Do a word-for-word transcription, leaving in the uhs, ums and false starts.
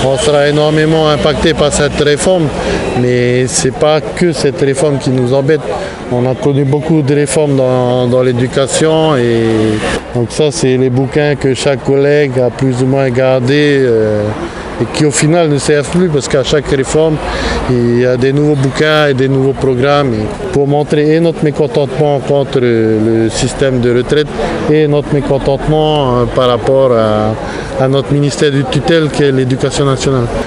On sera énormément impacté par cette réforme, mais ce n'est pas que cette réforme qui nous embête. On a connu beaucoup de réformes dans, dans l'éducation et donc ça c'est les bouquins que chaque collègue a plus ou moins gardés euh, et qui au final ne servent plus parce qu'à chaque réforme il y a des nouveaux bouquins et des nouveaux programmes et pour montrer et notre mécontentement contre le système de retraite et notre mécontentement euh, par rapport à, à notre ministère de tutelle qui est l'éducation nationale.